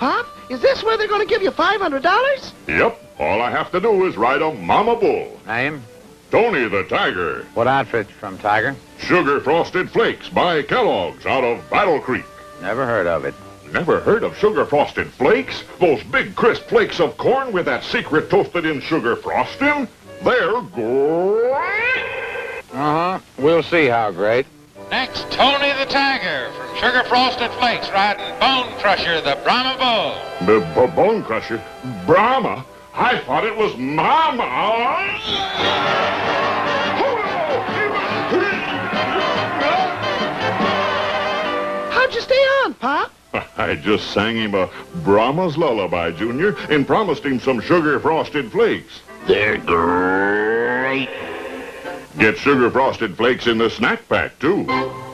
Pop? Is this where they're going to give you $500? Yep. All I have to do is ride a Mama Bull. Name? Tony the Tiger. What outfit from Tiger? Sugar Frosted Flakes by Kellogg's out of Battle Creek. Never heard of it. Never heard of Sugar Frosted Flakes? Those big crisp flakes of corn with that secret toasted-in sugar frosting? They're great! Uh-huh. We'll see how great. Next, Tony the Tiger from Sugar Frosted Flakes riding Bone Crusher, the Brahma Bull. The Bone Crusher? Brahma? I thought it was Mama! How'd you stay on, Pop? I just sang him a Brahma's lullaby, Junior, and promised him some Sugar Frosted Flakes. They're great. Get Sugar Frosted Flakes in the snack pack, too.